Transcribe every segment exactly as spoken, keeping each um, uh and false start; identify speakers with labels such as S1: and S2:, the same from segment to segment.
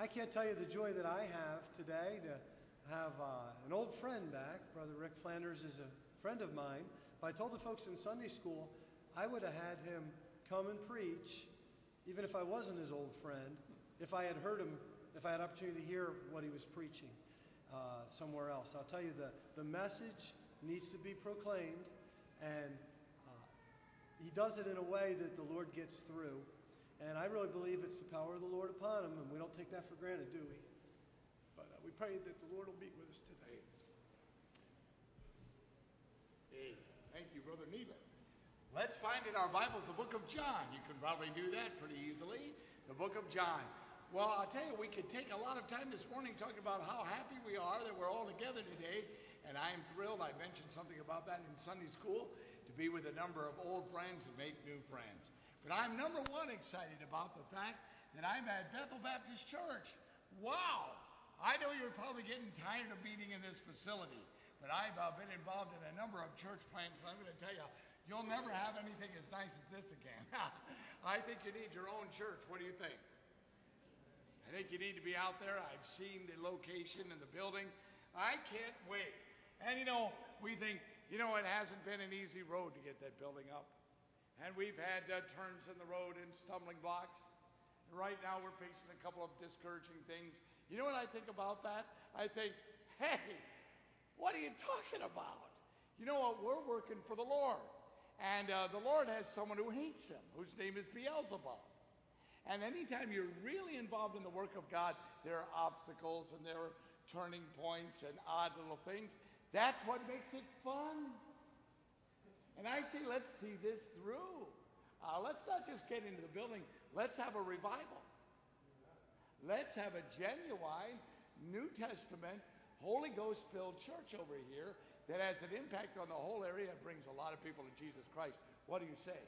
S1: I can't tell you the joy that I have today to have uh, an old friend back. Brother Rick Flanders is a friend of mine. If I told the folks in Sunday school, I would have had him come and preach, even if I wasn't his old friend, if I had heard him, if I had opportunity to hear what he was preaching uh, somewhere else. I'll tell you, the, the message needs to be proclaimed, and uh, he does it in a way that the Lord gets through. And I really believe it's the power of the Lord upon him, and we don't take that for granted, do we? But uh, we pray that the Lord will be with us today.
S2: Hey, thank you, Brother Neelan. Let's find in our Bibles the book of John. You can probably do that pretty easily. The book of John. Well, I'll tell you, we could take a lot of time this morning talking about how happy we are that we're all together today. And I am thrilled. I mentioned something about that in Sunday school, to be with a number of old friends and make new friends. But I'm number one excited about the fact that I'm at Bethel Baptist Church. Wow! I know you're probably getting tired of meeting in this facility, but I've uh, been involved in a number of church plants, and I'm going to tell you, you'll never have anything as nice as this again. I think you need your own church. What do you think? I think you need to be out there. I've seen the location and the building. I can't wait. And, you know, we think, you know, it hasn't been an easy road to get that building up. And we've had uh, turns in the road and stumbling blocks. And right now we're facing a couple of discouraging things. You know what I think about that? I think, hey, what are you talking about? You know what? We're working for the Lord. And uh, the Lord has someone who hates him, whose name is Beelzebub. And anytime you're really involved in the work of God, there are obstacles and there are turning points and odd little things. That's what makes it fun. And I say, let's see this through. Uh, let's not just get into the building. Let's have a revival. Let's have a genuine New Testament, Holy Ghost-filled church over here that has an impact on the whole area, brings a lot of people to Jesus Christ. What do you say?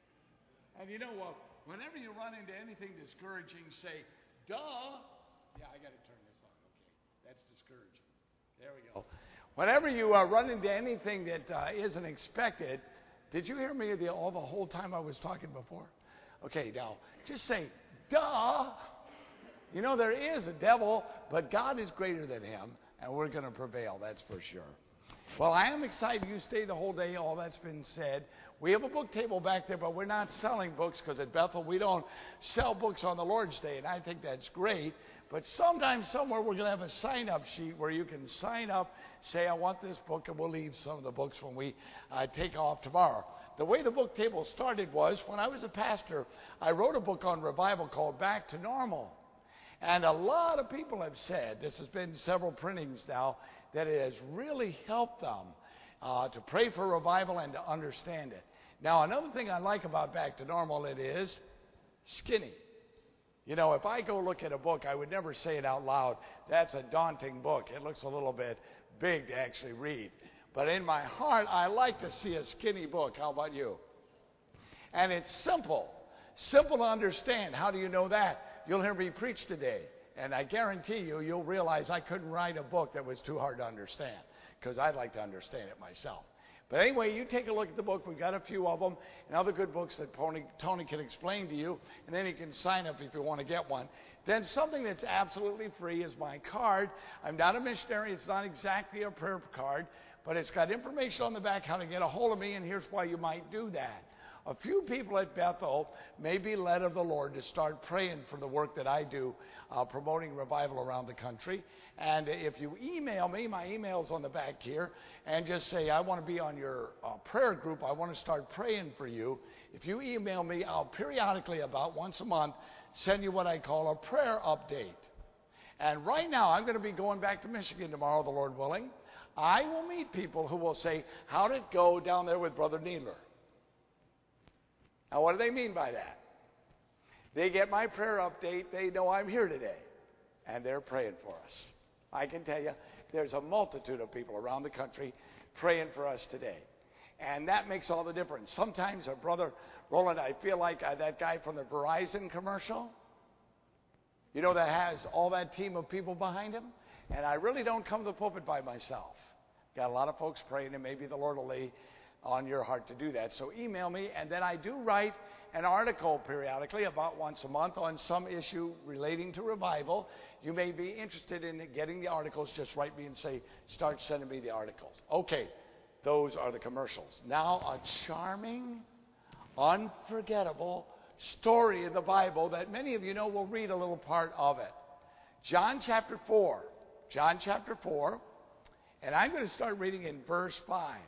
S2: And you know what? Whenever you run into anything discouraging, say, duh. Yeah, I got to turn this on. Okay, that's discouraging. There we go. Whenever you uh, run into anything that uh, isn't expected, did you hear me the, all the whole time I was talking before? Okay, now, just say, duh. You know, there is a devil, but God is greater than him, and we're going to prevail, that's for sure. Well, I am excited you stay the whole day, all that's been said. We have a book table back there, but we're not selling books because at Bethel we don't sell books on the Lord's Day, and I think that's great. But sometime, somewhere, we're going to have a sign-up sheet where you can sign up, say, I want this book, and we'll leave some of the books when we uh, take off tomorrow. The way the book table started was, when I was a pastor, I wrote a book on revival called Back to Normal. And a lot of people have said, this has been several printings now, that it has really helped them uh, to pray for revival and to understand it. Now, another thing I like about Back to Normal, it is skinny. You know, if I go look at a book, I would never say it out loud. That's a daunting book. It looks a little bit big to actually read. But in my heart, I like to see a skinny book. How about you? And it's simple. Simple to understand. How do you know that? You'll hear me preach today. And I guarantee you, you'll realize I couldn't write a book that was too hard to understand, because I'd like to understand it myself. But anyway, you take a look at the book. We've got a few of them and other good books that Tony, Tony can explain to you, and then you can sign up if you want to get one. Then something that's absolutely free is my card. I'm not a missionary. It's not exactly a prayer card, but it's got information on the back how to get a hold of me, and here's why you might do that. A few people at Bethel may be led of the Lord to start praying for the work that I do, uh, promoting revival around the country. And if you email me, my email's on the back here, and just say, I want to be on your uh, prayer group, I want to start praying for you. If you email me, I'll periodically, about once a month, send you what I call a prayer update. And right now, I'm going to be going back to Michigan tomorrow, the Lord willing. I will meet people who will say, how did it go down there with Brother Needler? Now, what do they mean by that? They get my prayer update. They know I'm here today, and they're praying for us. I can tell you, there's a multitude of people around the country praying for us today, and that makes all the difference. Sometimes, uh, Brother Roland, I feel like uh, that guy from the Verizon commercial, you know, that has all that team of people behind him, and I really don't come to the pulpit by myself. Got a lot of folks praying, and maybe the Lord will lay on your heart to do that. So email me, and then I do write an article periodically, about once a month, on some issue relating to revival. You may be interested in getting the articles. Just write me and say, start sending me the articles. Okay, those are the commercials. Now, a charming, unforgettable story in the Bible that many of you know. We'll read a little part of it. John chapter four. John chapter four. And I'm going to start reading in verse five.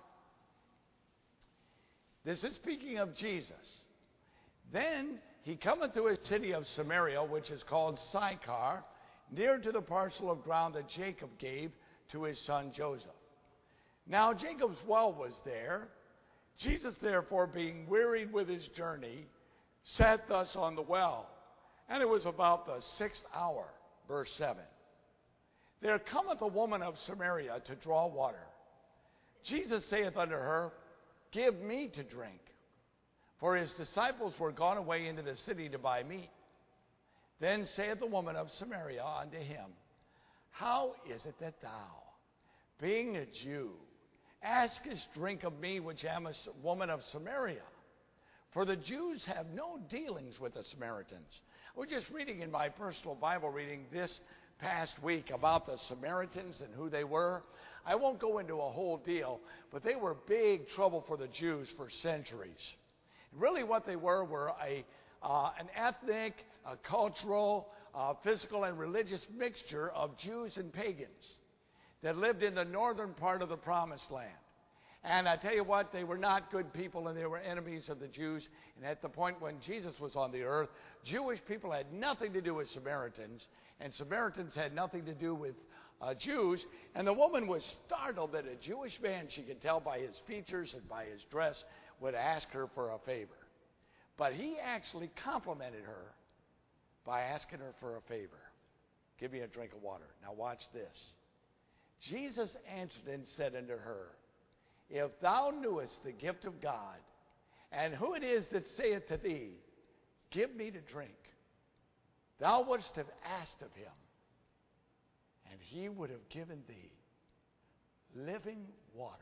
S2: This is speaking of Jesus. Then he cometh to a city of Samaria, which is called Sychar, near to the parcel of ground that Jacob gave to his son Joseph. Now Jacob's well was there. Jesus, therefore, being wearied with his journey, sat thus on the well. And it was about the sixth hour. Verse seven. There cometh a woman of Samaria to draw water. Jesus saith unto her, Give me to drink. For his disciples were gone away into the city to buy meat. Then saith the woman of Samaria unto him, How is it that thou, being a Jew, askest drink of me, which am a woman of Samaria? For the Jews have no dealings with the Samaritans. We're just reading in my personal Bible reading this past week about the Samaritans and who they were. I won't go into a whole deal, but they were big trouble for the Jews for centuries. Really what they were were a, uh, an ethnic, a cultural, uh, physical, and religious mixture of Jews and pagans that lived in the northern part of the Promised Land. And I tell you what, they were not good people, and they were enemies of the Jews. And at the point when Jesus was on the earth, Jewish people had nothing to do with Samaritans, and Samaritans had nothing to do with uh, Jews. And the woman was startled that a Jewish man, she could tell by his features and by his dress, would ask her for a favor. But he actually complimented her by asking her for a favor. Give me a drink of water. Now watch this. Jesus answered and said unto her, If thou knewest the gift of God, and who it is that saith to thee, Give me to drink, thou wouldst have asked of him, and he would have given thee living water.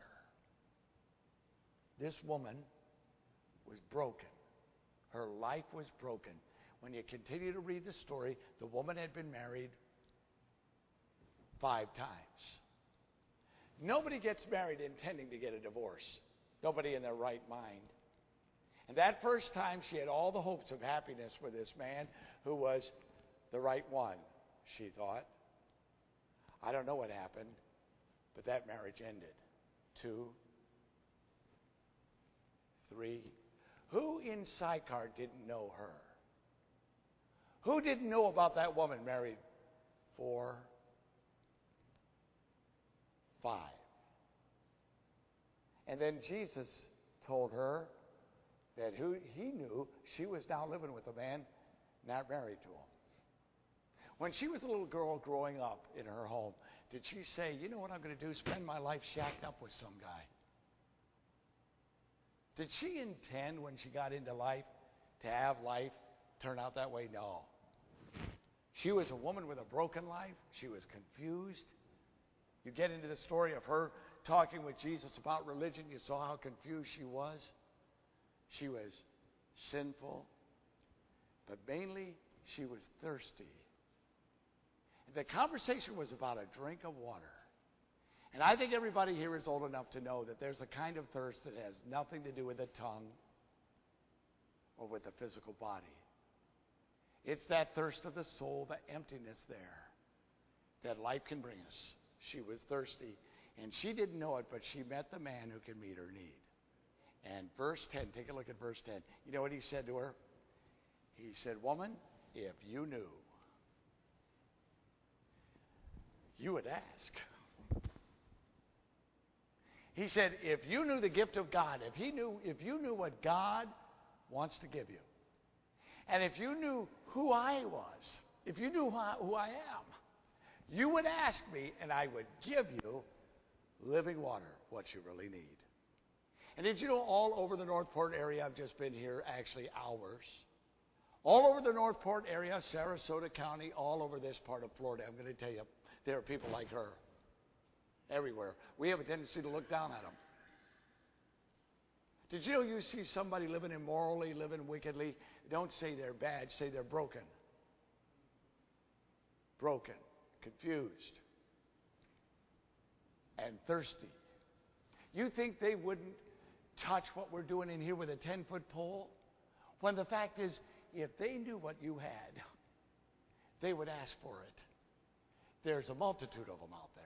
S2: This woman was broken. Her life was broken. When you continue to read the story, the woman had been married five times. Nobody gets married intending to get a divorce. Nobody in their right mind. And that first time, she had all the hopes of happiness with this man who was the right one, she thought. I don't know what happened, but that marriage ended. Two, three. Who in Sychar didn't know her? Who didn't know about that woman married? Four, five. And then Jesus told her that who he knew she was now living with a man not married to him. When she was a little girl growing up in her home, did she say, you know what I'm going to do? Spend my life shacked up with some guy? Did she intend when she got into life to have life turn out that way? No. She was a woman with a broken life. She was confused. You get into the story of her talking with Jesus about religion. You saw how confused she was. She was sinful. But mainly, she was thirsty. The conversation was about a drink of water. And I think everybody here is old enough to know that there's a kind of thirst that has nothing to do with the tongue or with the physical body. It's that thirst of the soul, the emptiness there, that life can bring us. She was thirsty, and she didn't know it, but she met the man who could meet her need. And verse ten, take a look at verse ten. You know what he said to her? He said, woman, if you knew, you would ask. He said, if you knew the gift of God, if he knew, if you knew what God wants to give you, and if you knew who I was, if you knew who I, who I am, you would ask me, and I would give you living water, what you really need. And did you know all over the Northport area, I've just been here actually hours, all over the Northport area, Sarasota County, all over this part of Florida, I'm going to tell you, there are people like her everywhere. We have a tendency to look down at them, Did you know you see somebody living immorally, living wickedly? Don't say they're bad, say they're broken. Broken, confused, and thirsty. You think they wouldn't touch what we're doing in here with a ten-foot pole? When the fact is, if they knew what you had, they would ask for it. There's a multitude of them out there.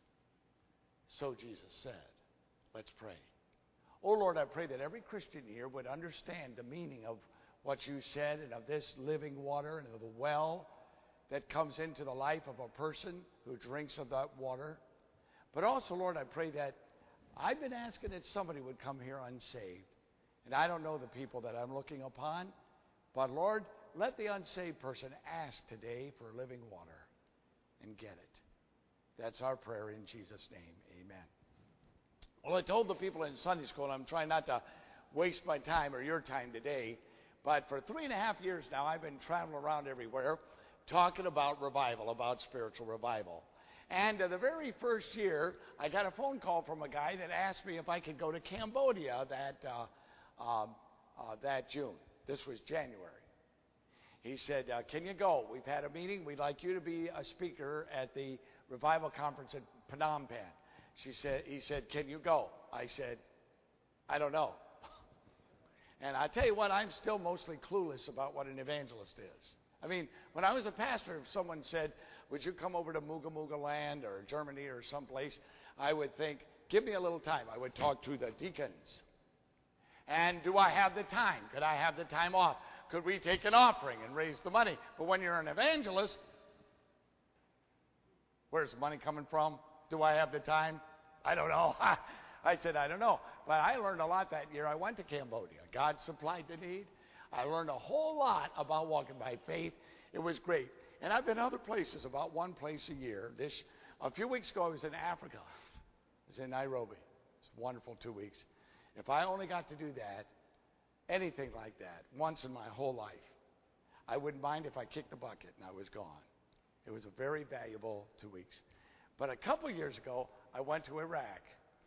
S2: So Jesus said. Let's pray. Oh, Lord, I pray that every Christian here would understand the meaning of what you said and of this living water and of the well that comes into the life of a person who drinks of that water. But also, Lord, I pray that I've been asking that somebody would come here unsaved. And I don't know the people that I'm looking upon. But, Lord, let the unsaved person ask today for living water and get it. That's our prayer in Jesus' name. Amen. Well, I told the people in Sunday school, and I'm trying not to waste my time or your time today, but for three and a half years now, I've been traveling around everywhere talking about revival, about spiritual revival. And uh, the very first year, I got a phone call from a guy that asked me if I could go to Cambodia that uh, um, uh, that June. This was January. He said, uh, can you go? We've had a meeting. We'd like you to be a speaker at the revival conference at Phnom Penh. She said, he said, can you go? I said, I don't know. And I tell you what, I'm still mostly clueless about what an evangelist is. I mean, when I was a pastor, if someone said, would you come over to Muga Muga land or Germany or someplace, I would think, give me a little time. I would talk to the deacons. And do I have the time? Could I have the time off? Could we take an offering and raise the money? But when you're an evangelist, where's the money coming from? Do I have the time? I don't know. I said, I don't know. But I learned a lot that year. I went to Cambodia. God supplied the need. I learned a whole lot about walking by faith. It was great. And I've been other places, about one place a year. This, a few weeks ago, I was in Africa. I was in Nairobi. It's wonderful two weeks. If I only got to do that, anything like that, once in my whole life, I wouldn't mind if I kicked the bucket and I was gone. It was a very valuable two weeks. But a couple years ago, I went to Iraq.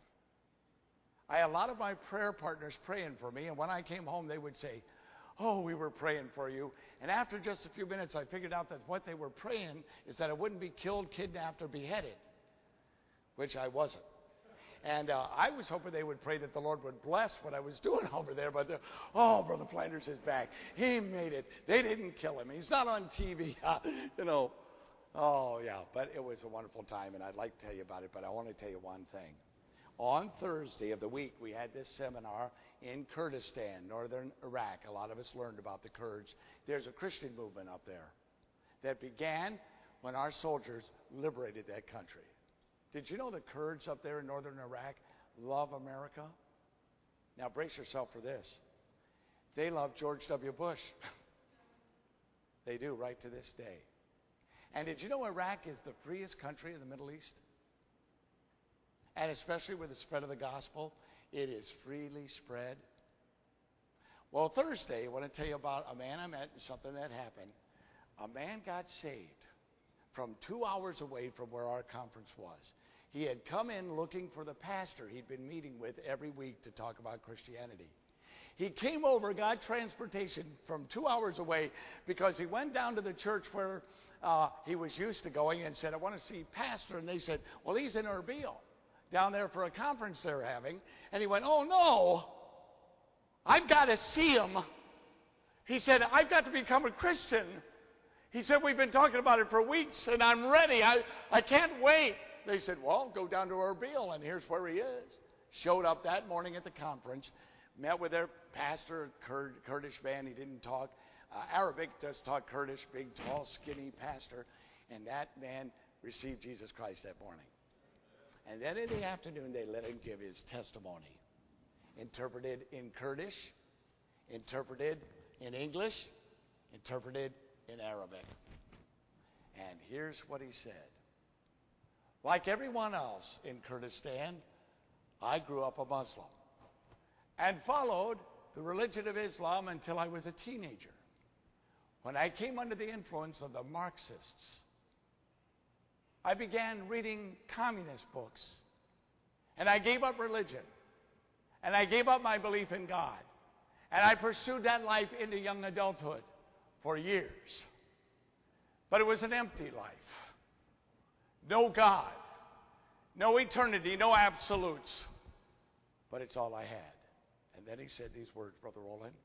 S2: I had a lot of my prayer partners praying for me, and when I came home, they would say, oh, we were praying for you. And after just a few minutes, I figured out that what they were praying is that I wouldn't be killed, kidnapped, or beheaded, which I wasn't. And uh, I was hoping they would pray that the Lord would bless what I was doing over there. But, oh, Brother Flanders is back. He made it. They didn't kill him. He's not on T V. you know. Oh, yeah. But it was a wonderful time, and I'd like to tell you about it. But I want to tell you one thing. On Thursday of the week, we had this seminar in Kurdistan, northern Iraq. A lot of us learned about the Kurds. There's a Christian movement up there that began when our soldiers liberated that country. Did you know the Kurds up there in northern Iraq love America? Now brace yourself for this. They love George W. Bush. They do, right to this day. And did you know Iraq is the freest country in the Middle East? And especially with the spread of the gospel, it is freely spread. Well, Thursday, I want to tell you about a man I met and something that happened. A man got saved from two hours away from where our conference was. He had come in looking for the pastor he'd been meeting with every week to talk about Christianity. He came over, got transportation from two hours away because he went down to the church where uh, he was used to going and said, I want to see pastor. And they said, well, he's in Erbil, down there for a conference they're having. And he went, oh, no, I've got to see him. He said, I've got to become a Christian. He said, we've been talking about it for weeks, and I'm ready. I, I can't wait. They said, well, go down to Erbil, and here's where he is. Showed up that morning at the conference, met with their pastor, Kurd, Kurdish man. He didn't talk uh, Arabic, just talked Kurdish, big, tall, skinny pastor. And that man received Jesus Christ that morning. And then in the afternoon, they let him give his testimony. Interpreted in Kurdish, interpreted in English, interpreted in Arabic. And here's what he said. Like everyone else in Kurdistan, I grew up a Muslim and followed the religion of Islam until I was a teenager, when I came under the influence of the Marxists. I began reading communist books, and I gave up religion. And I gave up my belief in God. And I pursued that life into young adulthood for years. But it was an empty life. No God. No eternity. No absolutes. But it's all I had. And then he said these words, Brother Roland.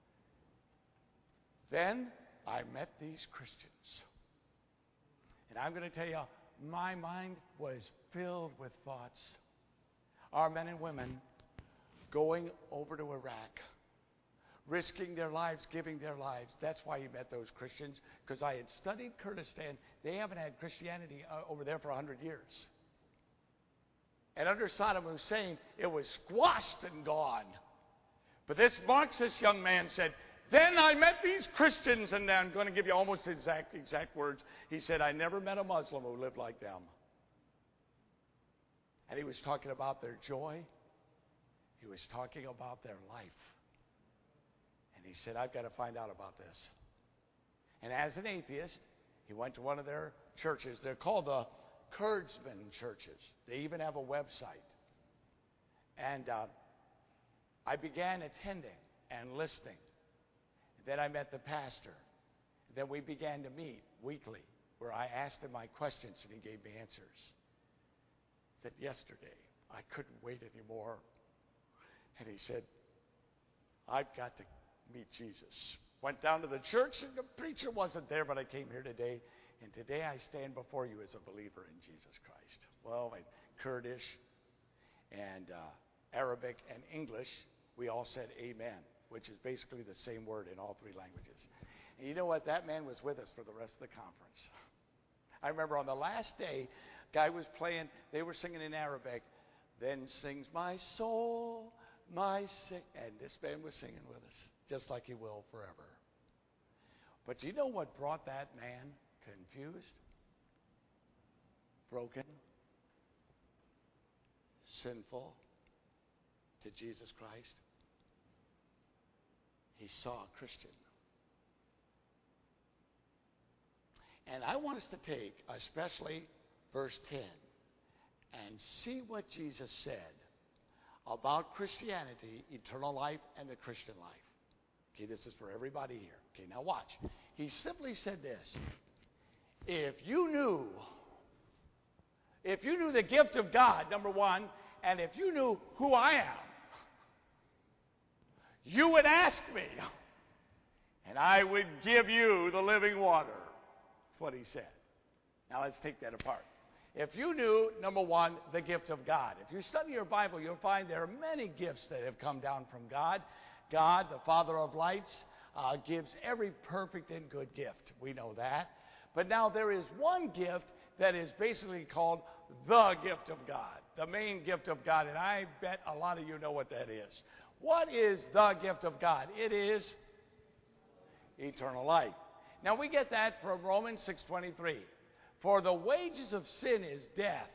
S2: Then I met these Christians. And I'm going to tell you, my mind was filled with thoughts. Our men and women going over to Iraq, risking their lives, giving their lives. That's why he met those Christians, because I had studied Kurdistan. They haven't had Christianity uh, over there for one hundred years. And under Saddam Hussein, it was squashed and gone. But this Marxist young man said, then I met these Christians, and I'm going to give you almost the exact, exact words. He said, I never met a Muslim who lived like them. And he was talking about their joy. He was talking about their life. And he said, I've got to find out about this. And as an atheist, he went to one of their churches. They're called the Kurdsman churches. They even have a website. And uh, I began attending and listening. Then I met the pastor. Then we began to meet weekly, where I asked him my questions and he gave me answers. That yesterday, I couldn't wait anymore. And he said, I've got to meet Jesus. Went down to the church and the preacher wasn't there, but I came here today. And today I stand before you as a believer in Jesus Christ. Well, in Kurdish and uh, Arabic and English, we all said amen, which is basically the same word in all three languages. And you know what? That man was with us for the rest of the conference. I remember on the last day, guy was playing, they were singing in Arabic, then sings my soul, my sick, and this man was singing with us, just like he will forever. But do you know what brought that man confused, broken, sinful to Jesus Christ? He saw a Christian. And I want us to take, especially verse ten, and see what Jesus said about Christianity, eternal life, and the Christian life. Okay, this is for everybody here. Okay, now watch. He simply said this. If you knew, if you knew the gift of God, number one, and if you knew who I am, you would ask me, and I would give you the living water. That's what he said. Now let's take that apart. If you knew, number one, the gift of God. If you study your Bible, you'll find there are many gifts that have come down from God. God, the Father of lights, uh, gives every perfect and good gift. We know that. But now there is one gift that is basically called the gift of God, the main gift of God, and I bet a lot of you know what that is. What is the gift of God? It is eternal life. Now we get that from Romans six twenty-three. For the wages of sin is death,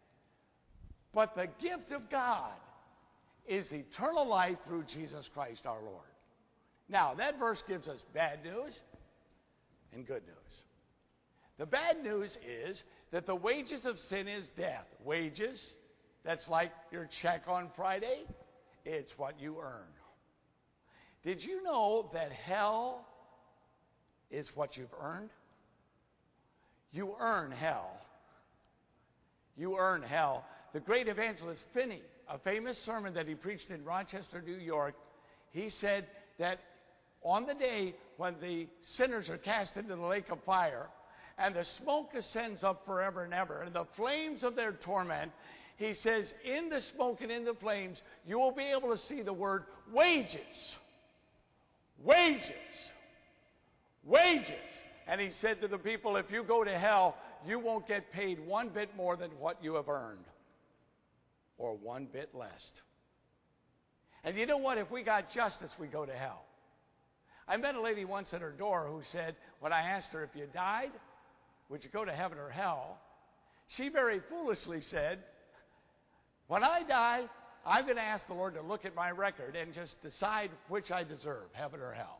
S2: but the gift of God is eternal life through Jesus Christ our Lord. Now that verse gives us bad news and good news. The bad news is that the wages of sin is death. Wages, that's like your check on Friday. It's what you earn. Did you know that hell is what you've earned? You earn hell. You earn hell. The great evangelist Finney, a famous sermon that he preached in Rochester, New York, he said that on the day when the sinners are cast into the lake of fire and the smoke ascends up forever and ever and the flames of their torment, he says, in the smoke and in the flames, you will be able to see the word wages. Wages. Wages. And he said to the people, if you go to hell, you won't get paid one bit more than what you have earned. Or one bit less. And you know what? If we got justice, we go to hell. I met a lady once at her door who said, when I asked her, if you died, would you go to heaven or hell? She very foolishly said, when I die, I'm going to ask the Lord to look at my record and just decide which I deserve, heaven or hell.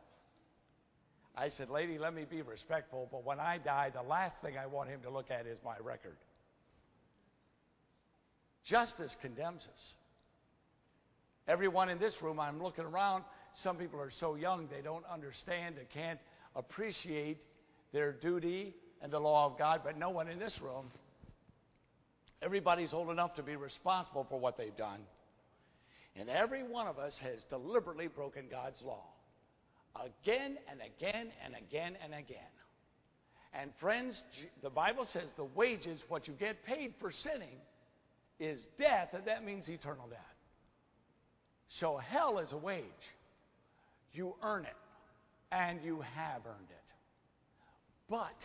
S2: I said, lady, let me be respectful, but when I die, the last thing I want him to look at is my record. Justice condemns us. Everyone in this room, I'm looking around, some people are so young they don't understand, they can't appreciate their duty and the law of God, but no one in this room. Everybody's old enough to be responsible for what they've done. And every one of us has deliberately broken God's law. Again and again and again and again. And friends, the Bible says the wages, what you get paid for sinning, is death, and that means eternal death. So hell is a wage. You earn it, and you have earned it. But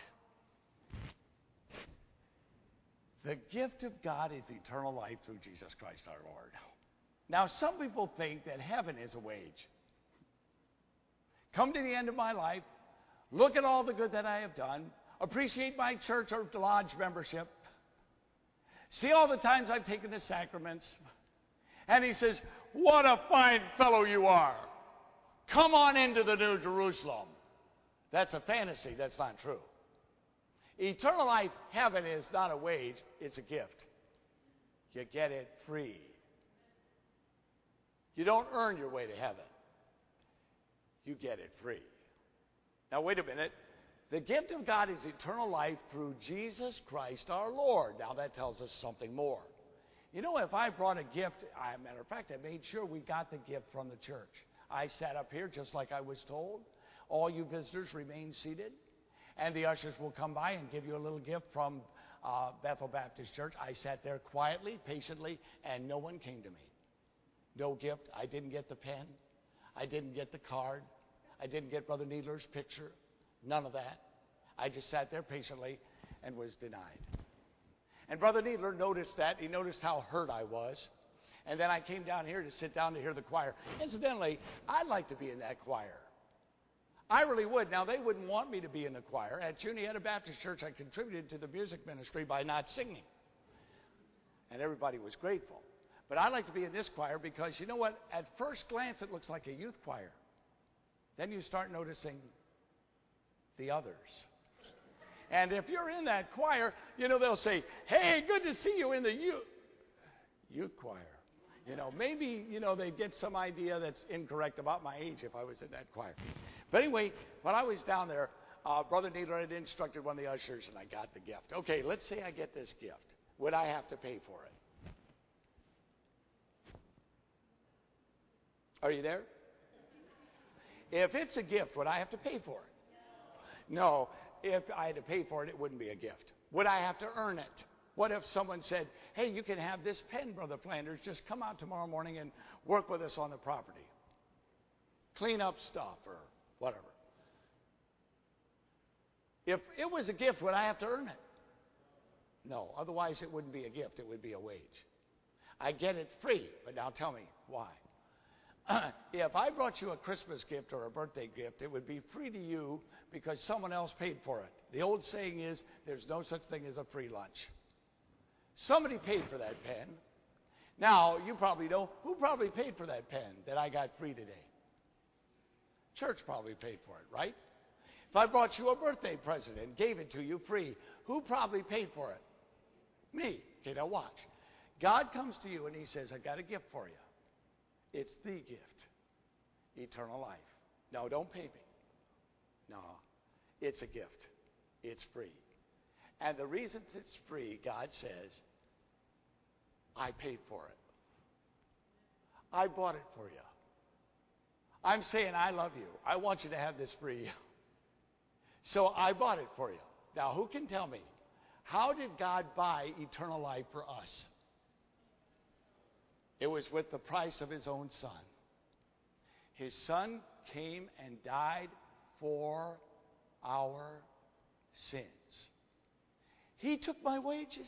S2: the gift of God is eternal life through Jesus Christ our Lord. Now, some people think that heaven is a wage. Come to the end of my life, look at all the good that I have done, appreciate my church or lodge membership, see all the times I've taken the sacraments, and he says, what a fine fellow you are. Come on into the New Jerusalem. That's a fantasy. That's not true. Eternal life, heaven, is not a wage. It's a gift. You get it free. You don't earn your way to heaven. You get it free. Now, wait a minute. The gift of God is eternal life through Jesus Christ our Lord. Now, that tells us something more. You know, if I brought a gift, as a matter of fact, I made sure we got the gift from the church. I sat up here just like I was told. All you visitors remain seated, and the ushers will come by and give you a little gift from uh, Bethel Baptist Church. I sat there quietly, patiently, and no one came to me. No gift. I didn't get the pen. I didn't get the card. I didn't get Brother Needler's picture. None of that. I just sat there patiently and was denied. And Brother Needler noticed that. He noticed how hurt I was. And then I came down here to sit down to hear the choir. Incidentally, I'd like to be in that choir. I really would. Now, they wouldn't want me to be in the choir. At Juniata Baptist Church, I contributed to the music ministry by not singing. And everybody was grateful. But I like to be in this choir because, you know what? At first glance, it looks like a youth choir. Then you start noticing the others. And if you're in that choir, you know, they'll say, hey, good to see you in the youth, youth choir. You know, maybe, you know, they'd get some idea that's incorrect about my age if I was in that choir. But anyway, when I was down there, uh, Brother Needler had instructed one of the ushers, and I got the gift. Okay, let's say I get this gift. Would I have to pay for it? Are you there? If it's a gift, would I have to pay for it? No. If I had to pay for it, it wouldn't be a gift. Would I have to earn it? What if someone said, hey, you can have this pen, Brother Flanders. Just come out tomorrow morning and work with us on the property. Clean up stuff or whatever. If it was a gift, would I have to earn it? No. Otherwise, it wouldn't be a gift. It would be a wage. I get it free. But now tell me, why? If I brought you a Christmas gift or a birthday gift, it would be free to you because someone else paid for it. The old saying is, there's no such thing as a free lunch. Somebody paid for that pen. Now, you probably know, who probably paid for that pen that I got free today? Church probably paid for it, right? If I brought you a birthday present and gave it to you free, who probably paid for it? Me. Okay, now watch. God comes to you and he says, I got a gift for you. It's the gift, eternal life. No, don't pay me. No, it's a gift. It's free. And the reasons it's free, God says, I paid for it. I bought it for you. I'm saying I love you. I want you to have this free. So I bought it for you. Now, who can tell me, how did God buy eternal life for us? It was with the price of his own son. His son came and died for our sins. He took my wages.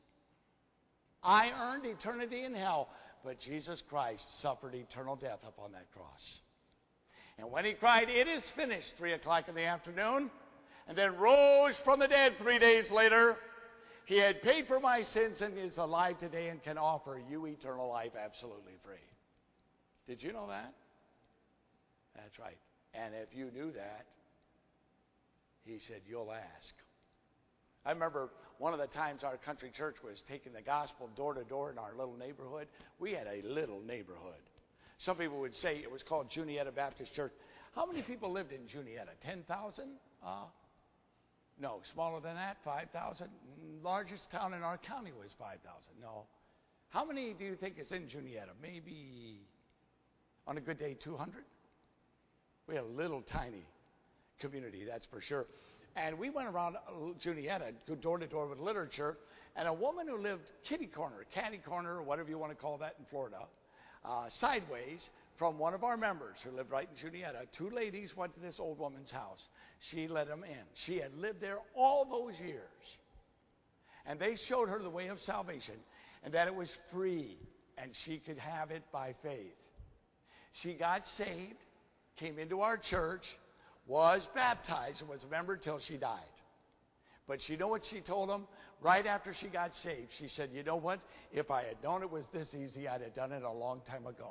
S2: I earned eternity in hell, but Jesus Christ suffered eternal death upon that cross. And when he cried, it is finished, three o'clock in the afternoon, and then rose from the dead three days later, he had paid for my sins and is alive today and can offer you eternal life absolutely free. Did you know that? That's right. And if you knew that, he said, you'll ask. I remember one of the times our country church was taking the gospel door to door in our little neighborhood. We had a little neighborhood. Some people would say it was called Juniata Baptist Church. How many people lived in Juniata? ten thousand? Uh, no, smaller than that, five thousand. Largest town in our county was five thousand. No. How many do you think is in Juniata? Maybe, on a good day, two hundred? We had a little tiny community, that's for sure. And we went around Juniata, door to door with literature, and a woman who lived kitty corner, catty corner, or whatever you want to call that in Florida, uh, sideways from one of our members who lived right in Juniata. Two ladies went to this old woman's house. She let them in. She had lived there all those years. And they showed her the way of salvation, and that it was free, and she could have it by faith. She got saved, came into our church, was baptized, and was a member till she died. But you know what she told them? Right after she got saved, she said, you know what? If I had known it was this easy, I'd have done it a long time ago.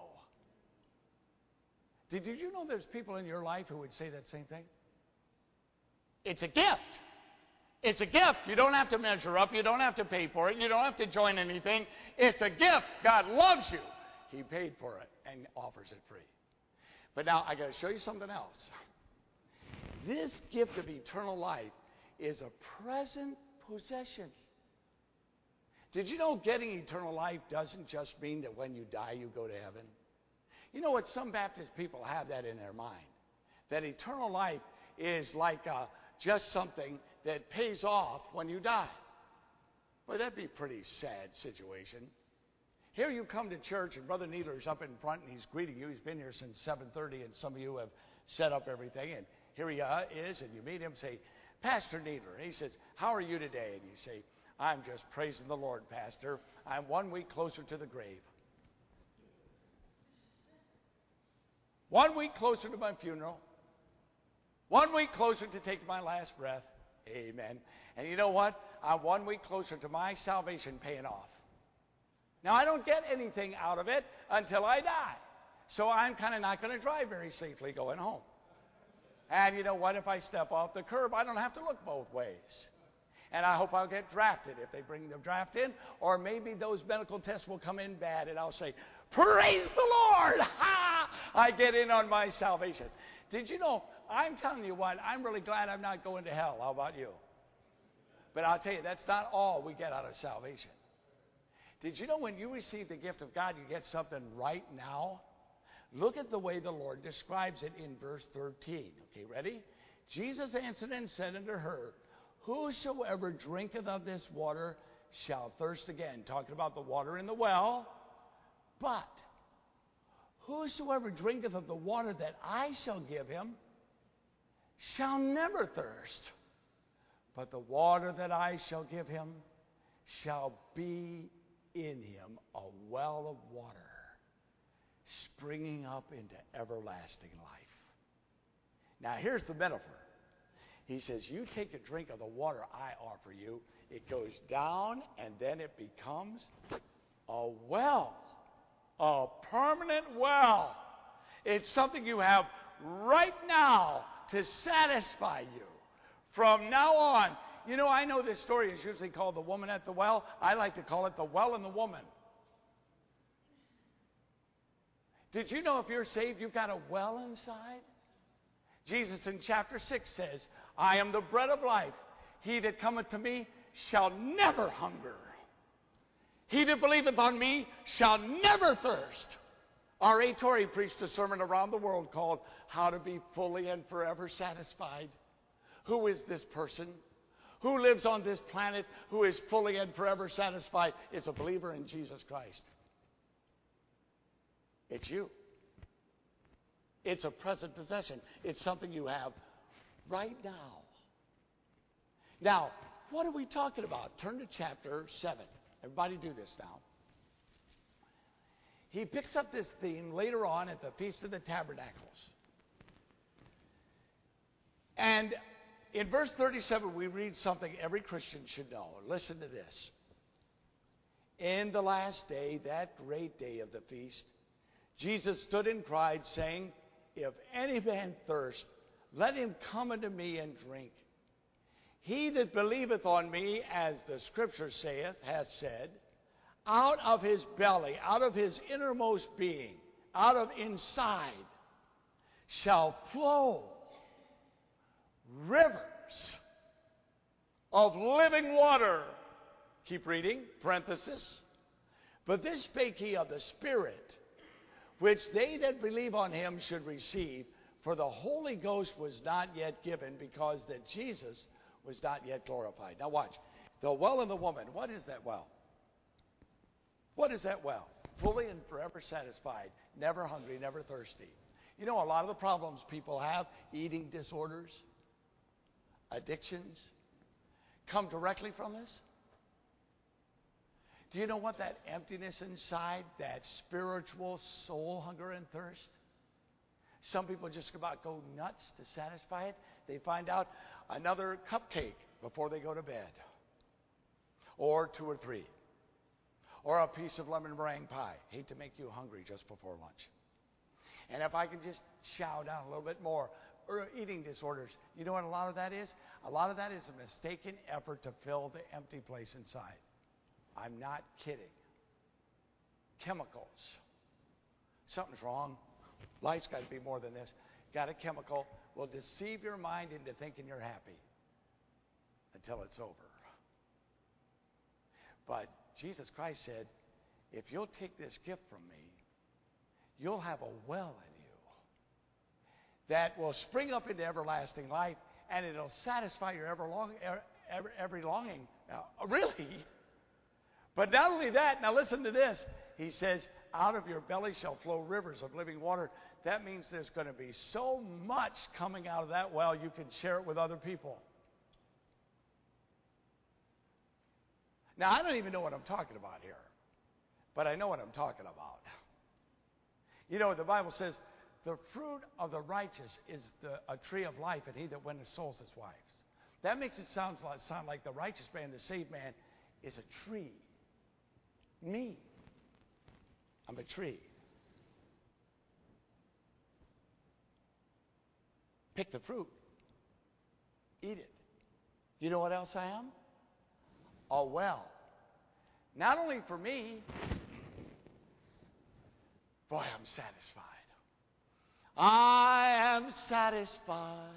S2: Did, did you know there's people in your life who would say that same thing? It's a gift. It's a gift. You don't have to measure up. You don't have to pay for it. You don't have to join anything. It's a gift. God loves you. He paid for it and offers it free. But now I got to show you something else. This gift of eternal life is a present possession. Did you know getting eternal life doesn't just mean that when you die you go to heaven? You know what? Some Baptist people have that in their mind. That eternal life is like uh, just something that pays off when you die. Well, that'd be a pretty sad situation. Here you come to church and Brother Needler's up in front and he's greeting you. He's been here since seven thirty and some of you have set up everything. And here he uh, is and you meet him, say, Pastor Needler. And he says, how are you today? And you say, I'm just praising the Lord, Pastor. I'm one week closer to the grave. One week closer to my funeral. One week closer to take my last breath. Amen. And you know what? I'm one week closer to my salvation paying off. Now, I don't get anything out of it until I die. So I'm kind of not going to drive very safely going home. And you know what? If I step off the curb, I don't have to look both ways. And I hope I'll get drafted if they bring the draft in. Or maybe those medical tests will come in bad and I'll say, praise the Lord! Ha! I get in on my salvation. Did you know, I'm telling you what, I'm really glad I'm not going to hell. How about you? But I'll tell you, that's not all we get out of salvation. Did you know when you receive the gift of God, you get something right now? Look at the way the Lord describes it in verse thirteen. Okay, ready? Jesus answered and said unto her, whosoever drinketh of this water shall thirst again. Talking about the water in the well. But whosoever drinketh of the water that I shall give him shall never thirst. But the water that I shall give him shall be in him a well of water, springing up into everlasting life. Now here's the metaphor. He says, you take a drink of the water I offer you, it goes down and then it becomes a well, a permanent well. It's something you have right now to satisfy you. From now on, you know, I know this story is usually called the woman at the well. I like to call it the well and the woman. Did you know if you're saved, you've got a well inside? Jesus in chapter six says, I am the bread of life. He that cometh to me shall never hunger. He that believeth on me shall never thirst. R A Torrey preached a sermon around the world called How to Be Fully and Forever Satisfied. Who is this person? Who lives on this planet who is fully and forever satisfied? It's a believer in Jesus Christ. It's you. It's a present possession. It's something you have right now. Now, what are we talking about? Turn to chapter seven. Everybody do this now. He picks up this theme later on at the Feast of the Tabernacles. And in verse thirty-seven, we read something every Christian should know. Listen to this. In the last day, that great day of the feast, Jesus stood and cried, saying, if any man thirst, let him come unto me and drink. He that believeth on me, as the Scripture saith, hath said, out of his belly, out of his innermost being, out of inside shall flow rivers of living water. Keep reading, parenthesis. But this spake he of the Spirit, which they that believe on him should receive, for the Holy Ghost was not yet given, because that Jesus was not yet glorified. Now watch. The well of the woman. What is that well? What is that well? Fully and forever satisfied, never hungry, never thirsty. You know, a lot of the problems people have, eating disorders, addictions, come directly from this. Do you know what that emptiness inside, that spiritual soul hunger and thirst? Some people just about go nuts to satisfy it. They find out another cupcake before they go to bed, or two or three, or a piece of lemon meringue pie. Hate to make you hungry just before lunch. And if I could just shout out a little bit more, or eating disorders, you know what a lot of that is? A lot of that is a mistaken effort to fill the empty place inside. I'm not kidding. Chemicals. Something's wrong. Life's got to be more than this. Got a chemical will deceive your mind into thinking you're happy until it's over. But Jesus Christ said, if you'll take this gift from me, you'll have a well in you that will spring up into everlasting life, and it'll satisfy your ever long, every, every longing. Now, really? But not only that, now listen to this. He says, out of your belly shall flow rivers of living water. That means there's going to be so much coming out of that well, you can share it with other people. Now, I don't even know what I'm talking about here, but I know what I'm talking about. You know, the Bible says, the fruit of the righteous is the, a tree of life, and he that winneth souls is wise. That makes it sound like, sound like the righteous man, the saved man, is a tree. Me. I'm a tree. Pick the fruit. Eat it. You know what else I am? A well. Not only for me, boy, I'm satisfied. I am satisfied.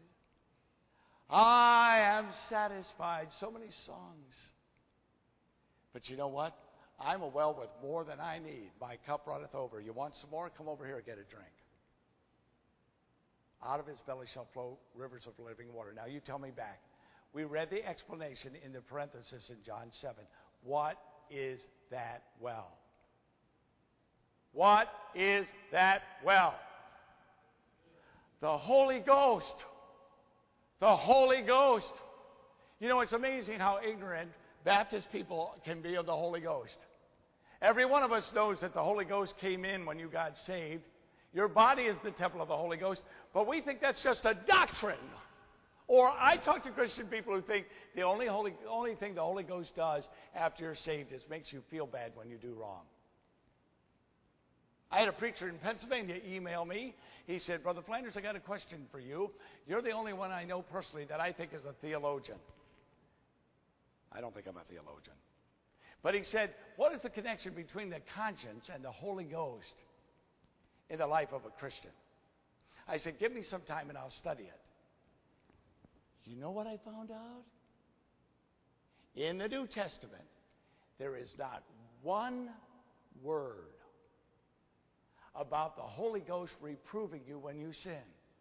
S2: I am satisfied. So many songs. But you know what? I'm a well with more than I need. My cup runneth over. You want some more? Come over here and get a drink. Out of his belly shall flow rivers of living water. Now you tell me back. We read the explanation in the parenthesis in John seven. What is that well? What is that well? The Holy Ghost. The Holy Ghost. You know, it's amazing how ignorant Baptist people can be of the Holy Ghost. Every one of us knows that the Holy Ghost came in when you got saved. Your body is the temple of the Holy Ghost, but we think that's just a doctrine. Or I talk to Christian people who think the only, Holy, only thing the Holy Ghost does after you're saved is makes you feel bad when you do wrong. I had a preacher in Pennsylvania email me. He said, Brother Flanders, I got a question for you. You're the only one I know personally that I think is a theologian. I don't think I'm a theologian. But he said, what is the connection between the conscience and the Holy Ghost in the life of a Christian? I said, give me some time and I'll study it. You know what I found out? In the New Testament, there is not one word about the Holy Ghost reproving you when you sin.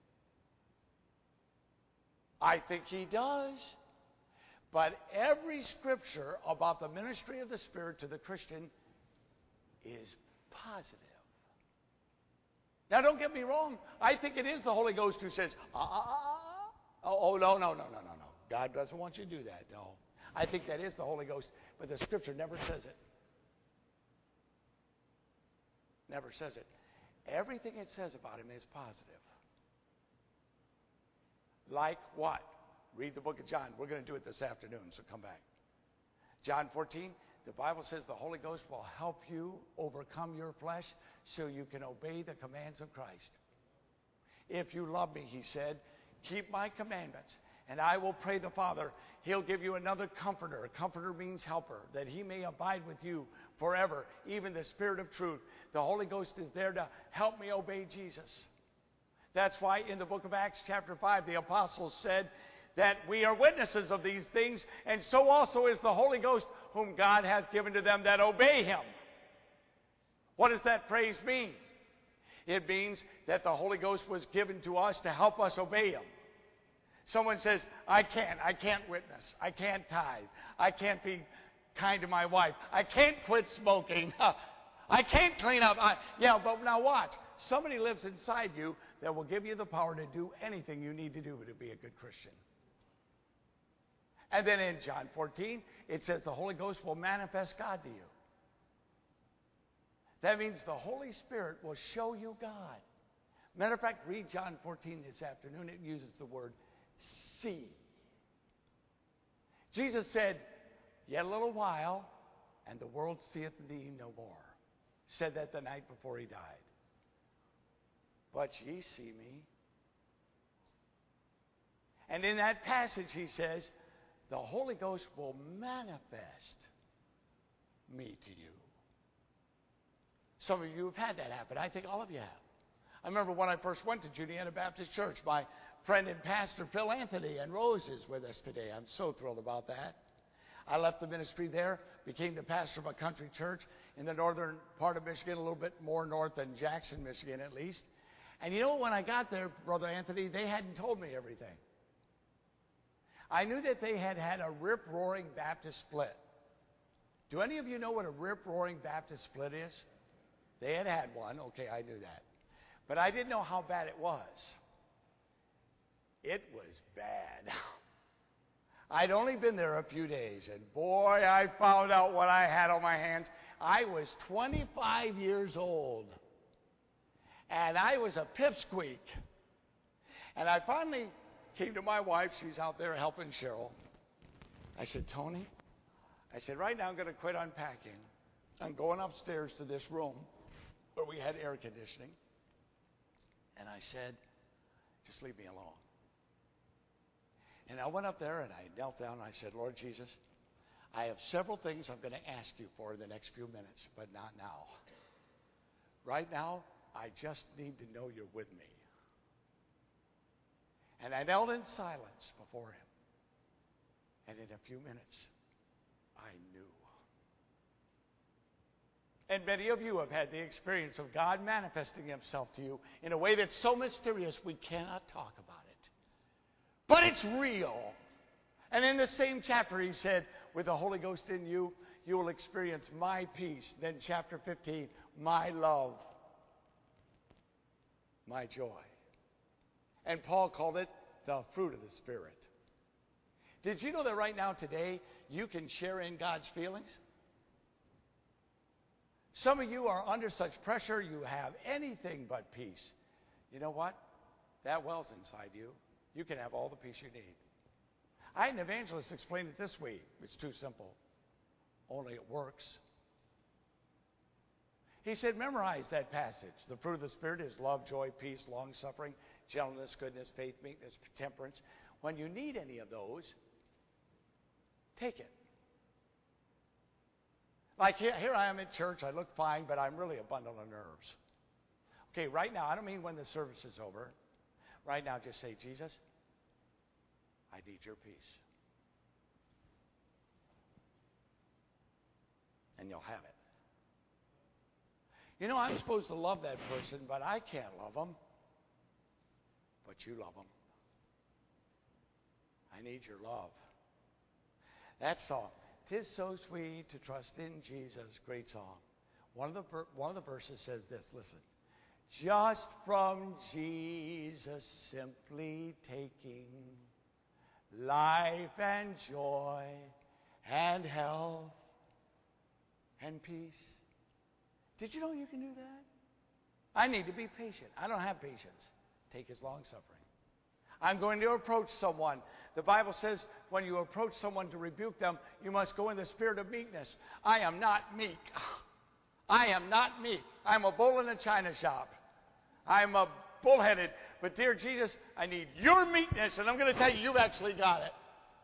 S2: I think he does. But every scripture about the ministry of the Spirit to the Christian is positive. Now, don't get me wrong. I think it is the Holy Ghost who says, ah, ah, ah, oh, oh, no, no, no, no, no, no. God doesn't want you to do that. No. I think that is the Holy Ghost, but the Scripture never says it. Never says it. Everything it says about him is positive. Like what? Read the book of John. We're going to do it this afternoon, so come back. John fourteen, the Bible says the Holy Ghost will help you overcome your flesh so you can obey the commands of Christ. If you love me, he said, keep my commandments, and I will pray the Father. He'll give you another comforter. A comforter means helper, that he may abide with you forever, even the Spirit of truth. The Holy Ghost is there to help me obey Jesus. That's why in the book of Acts chapter five, the apostles said that we are witnesses of these things, and so also is the Holy Ghost, whom God hath given to them that obey him. What does that phrase mean? It means that the Holy Ghost was given to us to help us obey him. Someone says, I can't, I can't witness, I can't tithe, I can't be kind to my wife, I can't quit smoking, I can't clean up. I, yeah, but now watch. Somebody lives inside you that will give you the power to do anything you need to do to be a good Christian. And then in John fourteen, it says the Holy Ghost will manifest God to you. That means the Holy Spirit will show you God. Matter of fact, read John fourteen this afternoon. It uses the word see. Jesus said, yet a little while, and the world seeth thee no more. Said that the night before he died. But ye see me. And in that passage he says, the Holy Ghost will manifest me to you. Some of you have had that happen. I think all of you have. I remember when I first went to Juniata Baptist Church, my friend and pastor Phil Anthony and Rose is with us today. I'm so thrilled about that. I left the ministry there, became the pastor of a country church in the northern part of Michigan, a little bit more north than Jackson, Michigan at least. And you know, when I got there, Brother Anthony, they hadn't told me everything. I knew that they had had a rip-roaring Baptist split. Do any of you know what a rip-roaring Baptist split is? They had had one. Okay, I knew that. But I didn't know how bad it was. It was bad. I'd only been there a few days, and boy, I found out what I had on my hands. I was twenty-five years old, and I was a pipsqueak. And I finally came to my wife. She's out there helping Cheryl. I said, Tony, I said, right now I'm going to quit unpacking. I'm going upstairs to this room where we had air conditioning. And I said, just leave me alone. And I went up there and I knelt down and I said, Lord Jesus, I have several things I'm going to ask you for in the next few minutes, but not now. Right now, I just need to know you're with me. And I knelt in silence before him. And in a few minutes, I knew. And many of you have had the experience of God manifesting himself to you in a way that's so mysterious we cannot talk about it. But it's real. And in the same chapter he said, with the Holy Ghost in you, you will experience my peace. Then chapter fifteen, my love, my joy. And Paul called it the fruit of the Spirit. Did you know that right now today you can share in God's feelings? Some of you are under such pressure you have anything but peace. You know what? That well's inside you. You can have all the peace you need. I had an evangelist explain it this way. It's too simple. Only it works. He said, memorize that passage. The fruit of the Spirit is love, joy, peace, long-suffering, gentleness, goodness, faith, meekness, temperance. When you need any of those, take it. Like here, here I am at church. I look fine, but I'm really a bundle of nerves. Okay, right now, I don't mean when the service is over. Right now, just say, Jesus, I need your peace. And you'll have it. You know, I'm supposed to love that person, but I can't love them. But you love them. I need your love. That song, "'Tis so sweet to trust in Jesus," great song. One of the ver- one of the verses says this, listen. Just from Jesus simply taking life and joy and health and peace. Did you know you can do that? I need to be patient. I don't have patience. Take his long suffering. I'm going to approach someone. The Bible says when you approach someone to rebuke them, you must go in the spirit of meekness. I am not meek. I am not meek. I'm a bull in a china shop. I'm a bullheaded. But dear Jesus, I need your meekness, and I'm going to tell you, you've actually got it.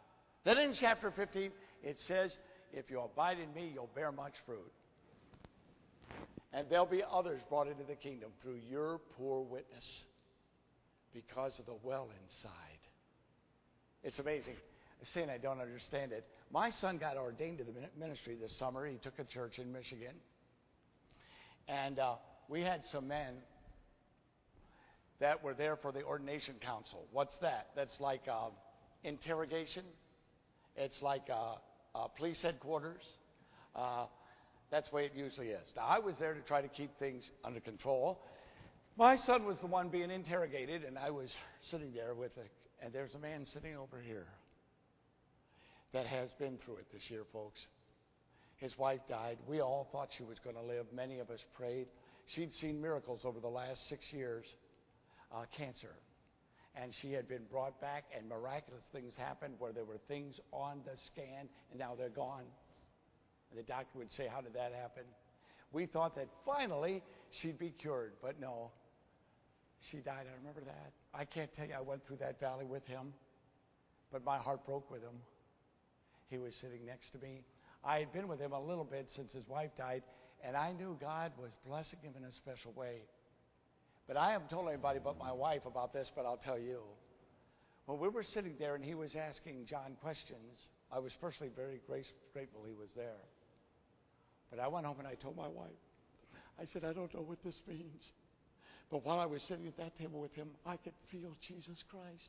S2: Then in chapter fifteen, it says, if you abide in me, you'll bear much fruit. And there'll be others brought into the kingdom through your poor witness because of the well inside. It's amazing. I'm saying I don't understand it. My son got ordained to the ministry this summer. He took a church in Michigan. And uh, we had some men that were there for the ordination council. What's that? That's like uh, interrogation. It's like uh, uh, police headquarters. Uh, that's the way it usually is. Now, I was there to try to keep things under control. My son was the one being interrogated, and I was sitting there with a, and there's a man sitting over here that has been through it this year, folks. His wife died. We all thought she was going to live. Many of us prayed. She'd seen miracles over the last six years, uh, cancer. And she had been brought back, and miraculous things happened where there were things on the scan, and now they're gone. And the doctor would say, how did that happen? We thought that finally she'd be cured, but no. She died. I remember that. I can't tell you, I went through that valley with him, but my heart broke with him. He was sitting next to me. I had been with him a little bit since his wife died, and I knew God was blessing him in a special way. But I haven't told anybody but my wife about this, but I'll tell you. When we were sitting there and he was asking John questions, I was personally very grace, grateful he was there. But I went home and I told my wife, I said, I don't know what this means. But while I was sitting at that table with him, I could feel Jesus Christ.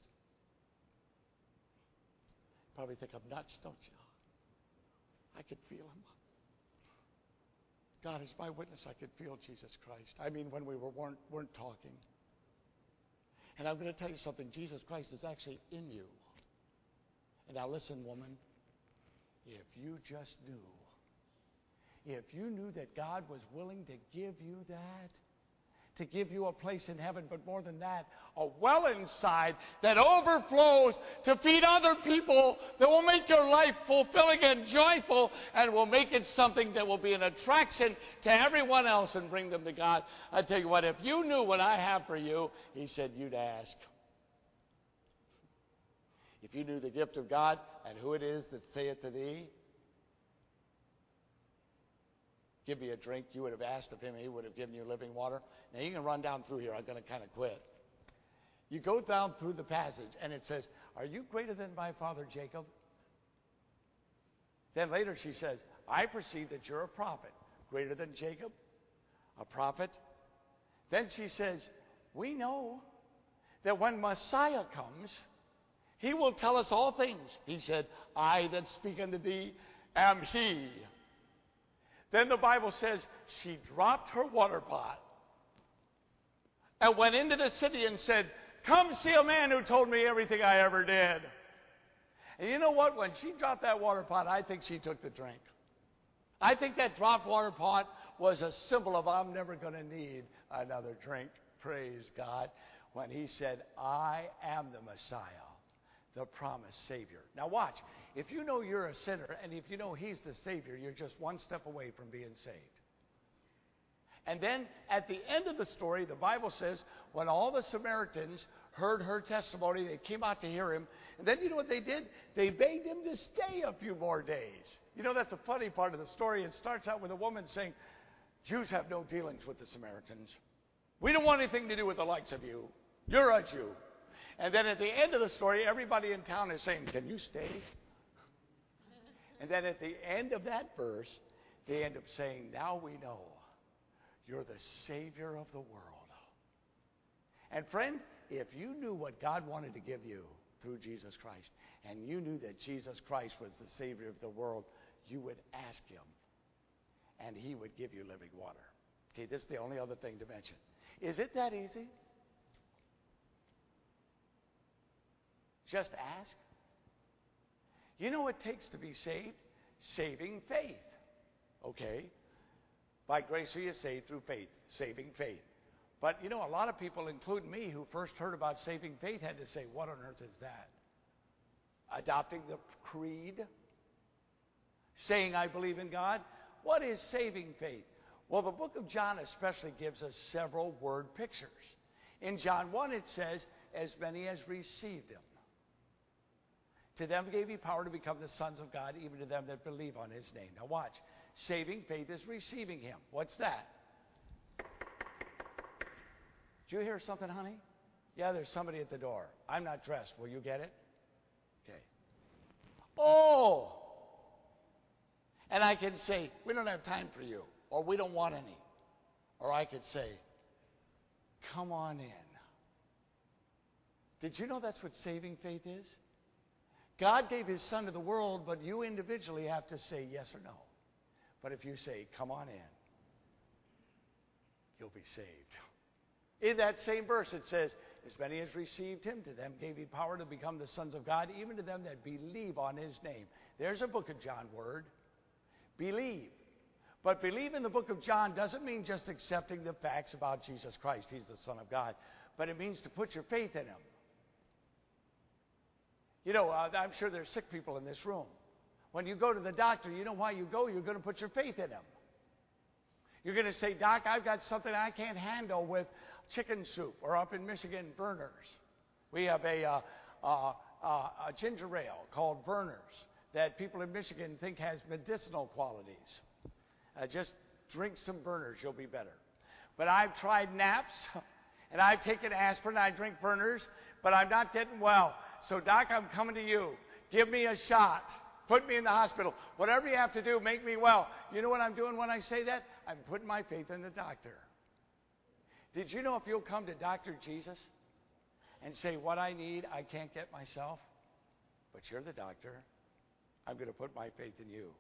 S2: Probably think I'm nuts, don't you? I could feel him. God is my witness. I could feel Jesus Christ. I mean, when we were, weren't, weren't talking. And I'm going to tell you something. Jesus Christ is actually in you. And now listen, woman. If you just knew. If you knew that God was willing to give you that, to give you a place in heaven, but more than that, a well inside that overflows to feed other people, that will make your life fulfilling and joyful, and will make it something that will be an attraction to everyone else and bring them to God. I tell you what, if you knew what I have for you, he said, you'd ask. If you knew the gift of God and who it is that saith to thee, give me a drink, you would have asked of him, he would have given you living water. Now you can run down through here. I'm going to kind of quit. You go down through the passage, and it says, are you greater than my father Jacob? Then later she says, I perceive that you're a prophet. Greater than Jacob? A prophet? Then she says, we know that when Messiah comes, he will tell us all things. He said, I that speak unto thee am he. Then the Bible says she dropped her water pot and went into the city and said, come see a man who told me everything I ever did. And you know what? When she dropped that water pot, I think she took the drink. I think that dropped water pot was a symbol of I'm never going to need another drink. Praise God. When he said, I am the Messiah, the promised Savior. Now watch. If you know you're a sinner, and if you know he's the Savior, you're just one step away from being saved. And then at the end of the story, the Bible says, when all the Samaritans heard her testimony, they came out to hear him. And then you know what they did? They begged him to stay a few more days. You know, that's a funny part of the story. It starts out with a woman saying, Jews have no dealings with the Samaritans. We don't want anything to do with the likes of you. You're a Jew. And then at the end of the story, everybody in town is saying, can you stay? And then at the end of that verse, they end up saying, now we know you're the Savior of the world. And friend, if you knew what God wanted to give you through Jesus Christ, and you knew that Jesus Christ was the Savior of the world, you would ask him, and he would give you living water. Okay, this is the only other thing to mention. Is it that easy? Just ask. You know what it takes to be saved? Saving faith. Okay. By grace are you saved through faith. Saving faith. But, you know, a lot of people, including me, who first heard about saving faith had to say, what on earth is that? Adopting the creed? Saying I believe in God? What is saving faith? Well, the book of John especially gives us several word pictures. In John one it says, as many as received him.
S3: To them gave he power to become the sons of God, even to them that believe on his name. Now watch. Saving faith is receiving him. What's that? Did you hear something, honey? Yeah, there's somebody at the door. I'm not dressed. Will you get it? Okay. Oh! And I can say, we don't have time for you, or we don't want any. Or I could say, come on in. Did you know that's what saving faith is? God gave his son to the world, but you individually have to say yes or no. But if you say, come on in, you'll be saved. In that same verse, it says, as many as received him, to them gave he power to become the sons of God, even to them that believe on his name. There's a book of John word. Believe. But believe in the book of John doesn't mean just accepting the facts about Jesus Christ. He's the Son of God. But it means to put your faith in him. You know, uh, I'm sure there's sick people in this room. When you go to the doctor, you know why you go? You're going to put your faith in him. You're going to say, Doc, I've got something I can't handle with chicken soup. Or up in Michigan, Verner's. We have a, uh, uh, uh, a ginger ale called Verner's that people in Michigan think has medicinal qualities. Uh, just drink some Verner's, you'll be better. But I've tried naps, and I've taken aspirin, I drink Verner's, but I'm not getting well. So, Doc, I'm coming to you. Give me a shot. Put me in the hospital. Whatever you have to do, make me well. You know what I'm doing when I say that? I'm putting my faith in the doctor. Did you know if you'll come to Doctor Jesus and say, what I need, I can't get myself, but you're the doctor, I'm going to put my faith in you.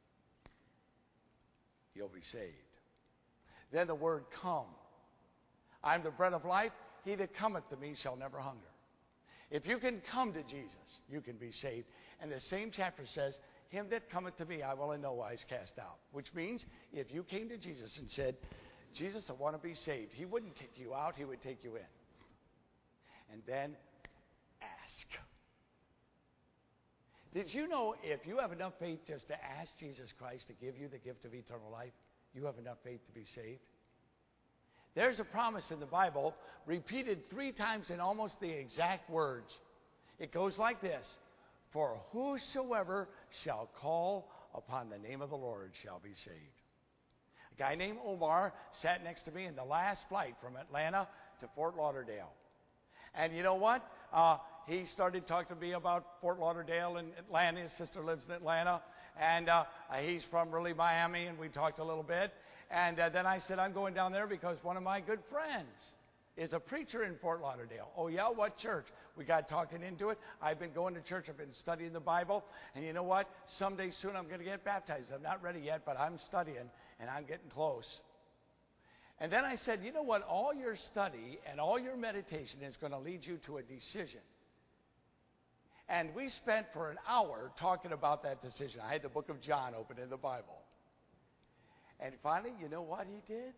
S3: You'll be saved. Then the word come. I'm the bread of life. He that cometh to me shall never hunger. If you can come to Jesus, you can be saved. And the same chapter says, him that cometh to me I will in no wise cast out. Which means, if you came to Jesus and said, Jesus, I want to be saved, he wouldn't kick you out, he would take you in. And then ask. Did you know if you have enough faith just to ask Jesus Christ to give you the gift of eternal life, you have enough faith to be saved? There's a promise in the Bible repeated three times in almost the exact words. It goes like this: for whosoever shall call upon the name of the Lord shall be saved. A guy named Omar sat next to me in the last flight from Atlanta to Fort Lauderdale. And you know what? Uh, he started talking to me about Fort Lauderdale and Atlanta. His sister lives in Atlanta. And uh, he's from really Miami, and we talked a little bit. And uh, then I said, I'm going down there because one of my good friends is a preacher in Fort Lauderdale. Oh, yeah? What church? We got talking into it. I've been going to church. I've been studying the Bible. And you know what? Someday soon I'm going to get baptized. I'm not ready yet, but I'm studying, and I'm getting close. And then I said, you know what? All your study and all your meditation is going to lead you to a decision. And we spent for an hour talking about that decision. I had the book of John open in the Bible. And finally, you know what he did?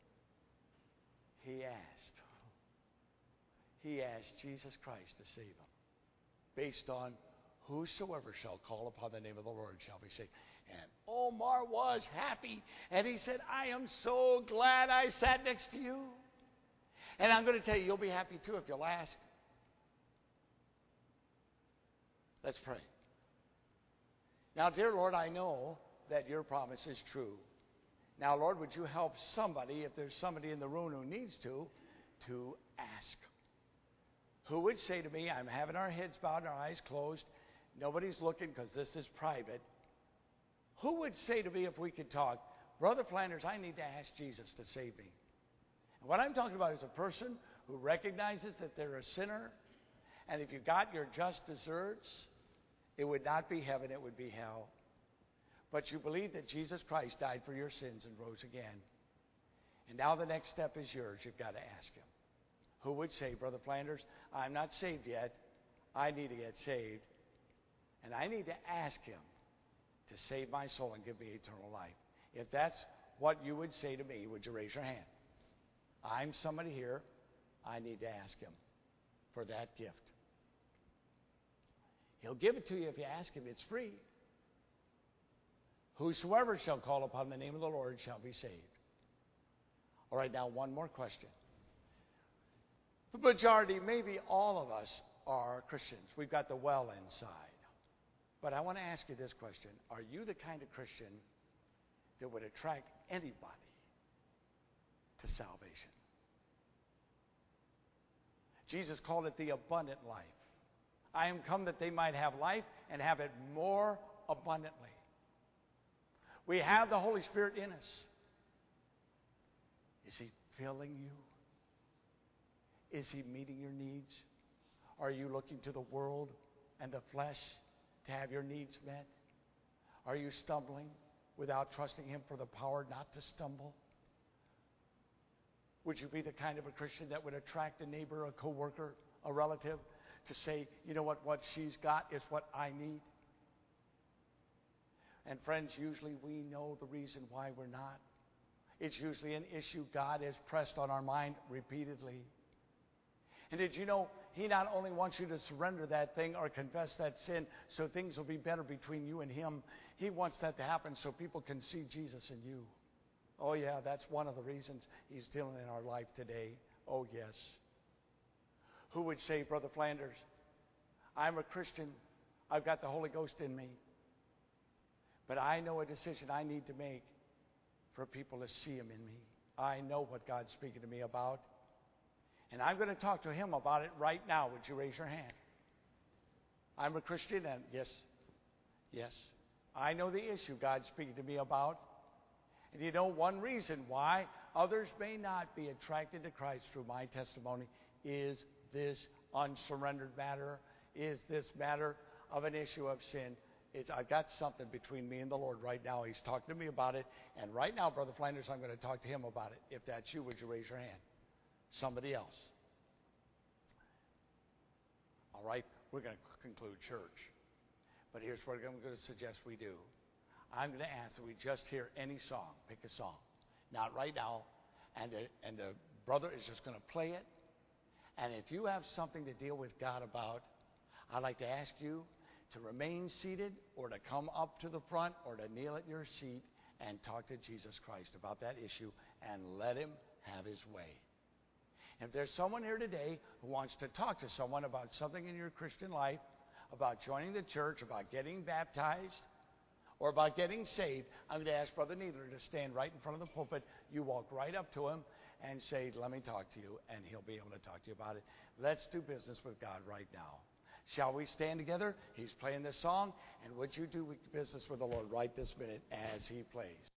S3: He asked. He asked Jesus Christ to save him. Based on whosoever shall call upon the name of the Lord shall be saved. And Omar was happy. And he said, I am so glad I sat next to you. And I'm going to tell you, you'll be happy too if you'll ask. Let's pray. Now, dear Lord, I know that your promise is true. Now, Lord, would you help somebody, if there's somebody in the room who needs to, to ask? Who would say to me, I'm having our heads bowed and our eyes closed. Nobody's looking because this is private. Who would say to me if we could talk, Brother Flanders, I need to ask Jesus to save me? And what I'm talking about is a person who recognizes that they're a sinner, and if you got your just deserts, it would not be heaven, it would be hell. But you believe that Jesus Christ died for your sins and rose again. And now the next step is yours. You've got to ask him. Who would say, Brother Flanders, I'm not saved yet. I need to get saved. And I need to ask him to save my soul and give me eternal life. If that's what you would say to me, would you raise your hand? I'm somebody here. I need to ask him for that gift. He'll give it to you if you ask him. It's free. Whosoever shall call upon the name of the Lord shall be saved. All right, now one more question. The majority, maybe all of us, are Christians. We've got the well inside. But I want to ask you this question. Are you the kind of Christian that would attract anybody to salvation? Jesus called it the abundant life. I am come that they might have life and have it more abundantly. We have the Holy Spirit in us. Is He filling you? Is He meeting your needs? Are you looking to the world and the flesh to have your needs met? Are you stumbling without trusting Him for the power not to stumble? Would you be the kind of a Christian that would attract a neighbor, a coworker, a relative to say, you know what, what she's got is what I need? And friends, usually we know the reason why we're not. It's usually an issue God has pressed on our mind repeatedly. And did you know He not only wants you to surrender that thing or confess that sin so things will be better between you and Him, He wants that to happen so people can see Jesus in you. Oh yeah, that's one of the reasons He's dealing in our life today. Oh yes. Who would say, Brother Flanders, I'm a Christian, I've got the Holy Ghost in me, but I know a decision I need to make for people to see Him in me. I know what God's speaking to me about. And I'm going to talk to Him about it right now. Would you raise your hand? I'm a Christian, and yes, yes. I know the issue God's speaking to me about. And you know, one reason why others may not be attracted to Christ through my testimony is this unsurrendered matter, is this matter of an issue of sin. It's, I got something between me and the Lord right now. He's talking to me about it. And right now, Brother Flanders, I'm going to talk to Him about it. If that's you, would you raise your hand? Somebody else. All right, we're going to conclude church. But here's what I'm going to suggest we do. I'm going to ask that we just hear any song. Pick a song. Not right now. And the, and the brother is just going to play it. And if you have something to deal with God about, I'd like to ask you to remain seated or to come up to the front or to kneel at your seat and talk to Jesus Christ about that issue and let Him have His way. If there's someone here today who wants to talk to someone about something in your Christian life, about joining the church, about getting baptized, or about getting saved, I'm going to ask Brother Needler to stand right in front of the pulpit. You walk right up to him and say, let me talk to you, and he'll be able to talk to you about it. Let's do business with God right now. Shall we stand together? He's playing this song, and would you do business with the Lord right this minute as He plays?